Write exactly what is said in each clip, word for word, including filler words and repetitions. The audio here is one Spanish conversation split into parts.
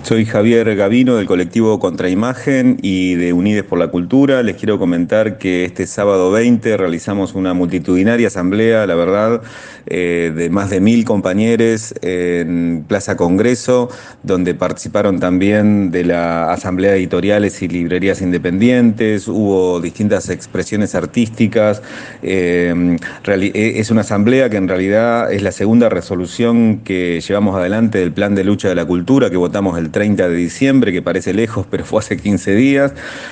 Soy Javier Gavino del colectivo Contraimagen y de Unides por la Cultura. Les quiero comentar que este sábado veinte realizamos una multitudinaria asamblea, la verdad, eh, de más de mil compañeros en Plaza Congreso, donde participaron también de la Asamblea de Editoriales y Librerías Independientes. Hubo distintas expresiones artísticas. Eh, es una asamblea que en realidad es la segunda resolución que llevamos adelante del Plan de Lucha de la Cultura, que votamos el treinta de diciembre, que parece lejos, pero fue hace quince días.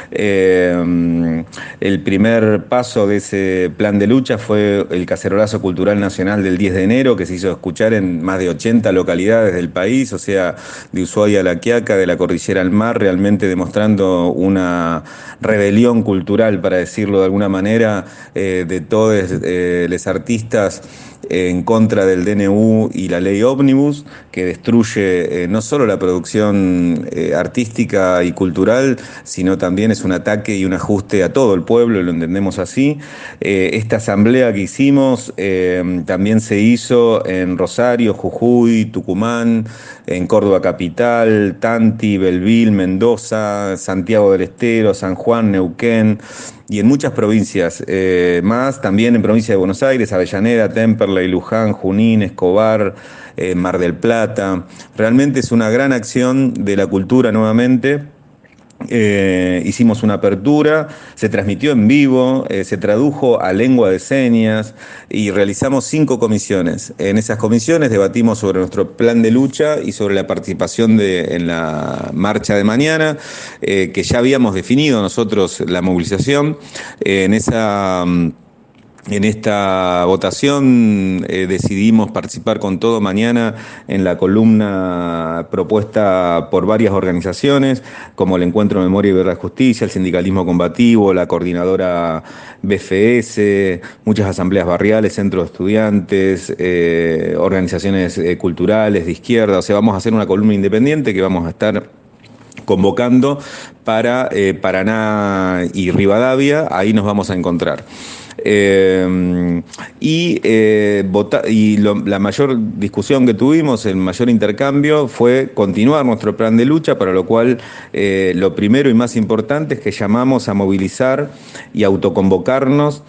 Eh, el primer paso de ese plan de lucha fue el Cacerolazo Cultural Nacional del diez de enero, que se hizo escuchar en más de ochenta localidades del país, o sea, de Ushuaia a La Quiaca, de la cordillera al mar, realmente demostrando una rebelión cultural, para decirlo de alguna manera, eh, de todos eh, los artistas en contra del D N U y la ley ómnibus, que destruye eh, no solo la producción eh, artística y cultural, sino también es un ataque y un ajuste a todo el pueblo, lo entendemos así. Eh, esta asamblea que hicimos eh, también se hizo en Rosario, Jujuy, Tucumán, en Córdoba capital, Tanti, Belville, Mendoza, Santiago del Estero, San Juan, Neuquén, y en muchas provincias eh, más, también en provincia de Buenos Aires, Avellaneda, Temperley, Luján, Junín, Escobar, eh, Mar del Plata. Realmente es una gran acción de la cultura nuevamente. Eh, hicimos una apertura, se transmitió en vivo, eh, se tradujo a lengua de señas y realizamos cinco comisiones. En esas comisiones debatimos sobre nuestro plan de lucha y sobre la participación de, en la marcha de mañana, eh, que ya habíamos definido nosotros la movilización. Eh, en esa... En esta votación eh, decidimos participar con todo mañana en la columna propuesta por varias organizaciones, como el Encuentro Memoria y Verdad y Justicia, el Sindicalismo Combativo, la Coordinadora B F S, muchas asambleas barriales, centros de estudiantes, eh, organizaciones eh, culturales de izquierda. O sea, vamos a hacer una columna independiente que vamos a estar convocando para eh, Paraná y Rivadavia. Ahí nos vamos a encontrar. Eh, y eh, vota, y lo, la mayor discusión que tuvimos, el mayor intercambio, fue continuar nuestro plan de lucha, para lo cual eh, lo primero y más importante es que llamamos a movilizar y autoconvocarnos,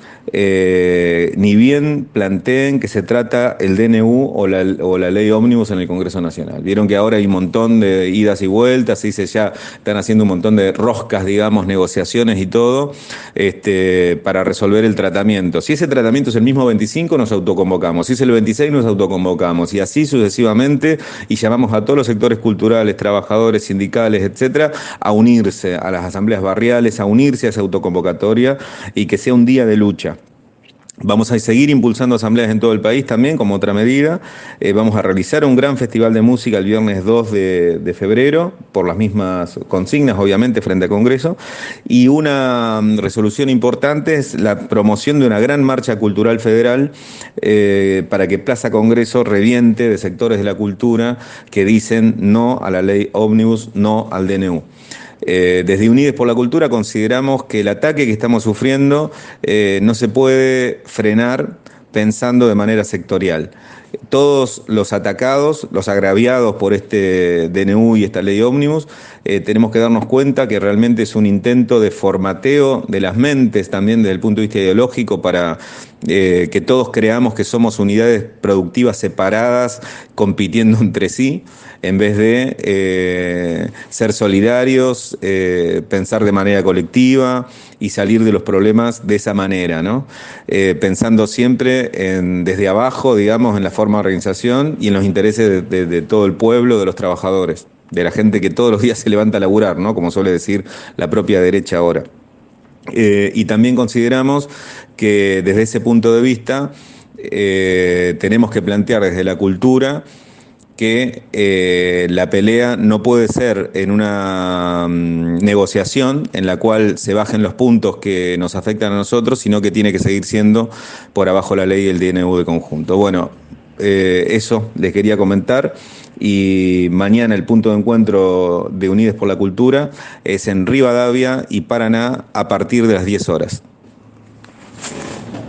eh, ni bien planteen que se trata el D N U o la, o la ley ómnibus en el Congreso Nacional. Vieron que ahora hay un montón de idas y vueltas, y se ya están haciendo un montón de roscas, digamos, negociaciones y todo, este, para resolver el tratamiento. Si ese tratamiento es el mismo veinticinco, nos autoconvocamos. Si es el veintiséis, nos autoconvocamos. Y así sucesivamente, y llamamos a todos los sectores culturales, trabajadores, sindicales, etcétera, a unirse a las asambleas barriales, a unirse a esa autoconvocatoria, y que sea un día de lucha. Vamos a seguir impulsando asambleas en todo el país también, como otra medida. Eh, vamos a realizar un gran festival de música el viernes dos de, de febrero, por las mismas consignas, obviamente, frente a Congreso. Y una resolución importante es la promoción de una gran marcha cultural federal, eh, para que Plaza Congreso reviente de sectores de la cultura que dicen no a la ley ómnibus, no al D N U. Eh, desde Unides por la Cultura consideramos que el ataque que estamos sufriendo eh, no se puede frenar pensando de manera sectorial. Todos los atacados, los agraviados por este D N U y esta ley ómnibus, eh, tenemos que darnos cuenta que realmente es un intento de formateo de las mentes, también desde el punto de vista ideológico, para eh, que todos creamos que somos unidades productivas separadas, compitiendo entre sí, en vez de eh, ser solidarios, eh, pensar de manera colectiva y salir de los problemas de esa manera, ¿no? Eh, pensando siempre en, desde abajo, digamos, en la forma de organización y en los intereses de, de, de todo el pueblo, de los trabajadores, de la gente que todos los días se levanta a laburar, ¿no? Como suele decir la propia derecha ahora. Eh, y también consideramos que desde ese punto de vista eh, tenemos que plantear desde la cultura que eh, la pelea no puede ser en una um, negociación en la cual se bajen los puntos que nos afectan a nosotros, sino que tiene que seguir siendo por abajo la ley y el D N U de conjunto. Bueno, eh, eso les quería comentar. Y mañana el punto de encuentro de Unides por la Cultura es en Rivadavia y Paraná a partir de las diez horas.